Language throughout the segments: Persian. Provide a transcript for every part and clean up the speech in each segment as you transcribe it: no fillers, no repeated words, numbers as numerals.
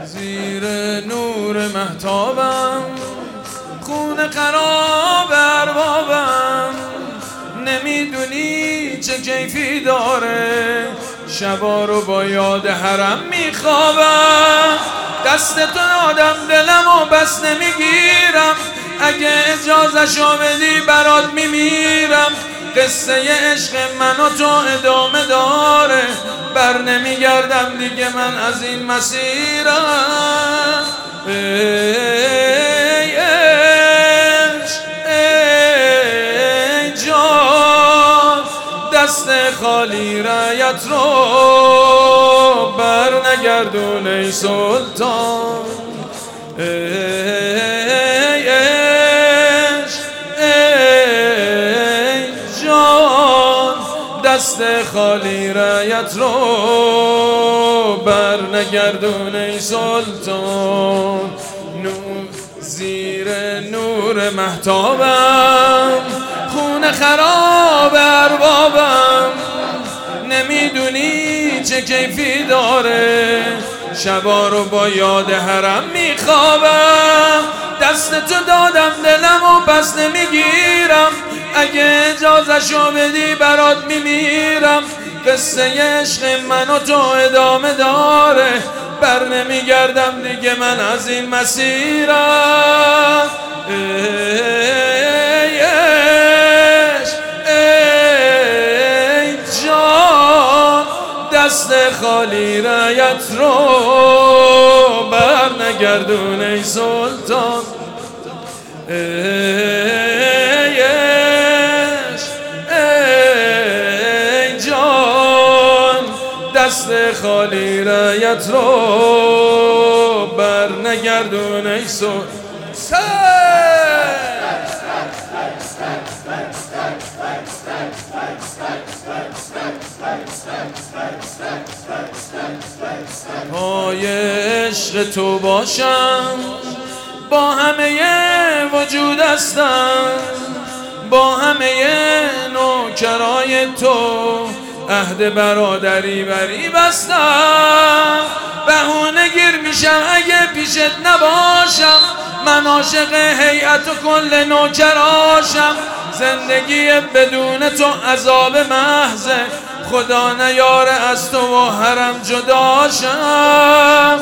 زیر نور مهتابم، خون خراب اربابم. نمیدونی چه کیفی داره، شبا رو با یاد حرم میخوابم. دست تو دادم دلمو بس نمیگیرم، اگه اجازه‌شو بدی برات میمیرم. قصه عشق من و تو ادامه داره، بر نمیگردم دیگه من از این مسیرم. ای عشق ای جان، دست خالی رایت رو بر نگردون ای سلطان. ای عشق ای جان، دست خالی رایت رو بر نگردون ای سلطان. زیر نور مهتابم، خون خراب اربابم. نمیدونی چه کیفی داره، شبا رو با یاد حرم میخوابم. دست تو دادم دلمو پس نمیگیرم، اگه اجازه‌شو بدی برات میمیرم. قصه عشق من و تو ادامه داره، بر نمیگردم دیگه من از این مسیرم. ای عشق ای جان، دست خالی رایت رو بر نگردون ای سلطان. ای عشق ای جان، دست خالی رایت رو بر نگردون ای سلطان. پای عشق تو باشم، با همه وجود هستم، با همه نوکرای تو عهد برادری بری بستم. بهونه گیر میشم اگه پیشت نباشم، من عاشق هیئت و کل نوکراشم. زندگی بدون تو عذاب محضه، خدا نیاره از تو و حرم جداشم.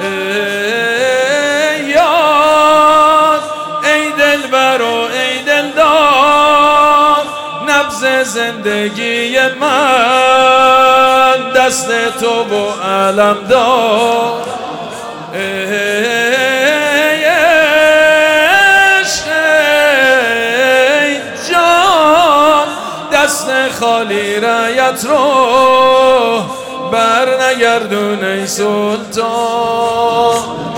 ای یار ای دلبر و ای دلدار، نبض زندگی من دست تو و علم دار. ای عشق ای جان، دست خالی رایت رو بر نگردون ای سلطان.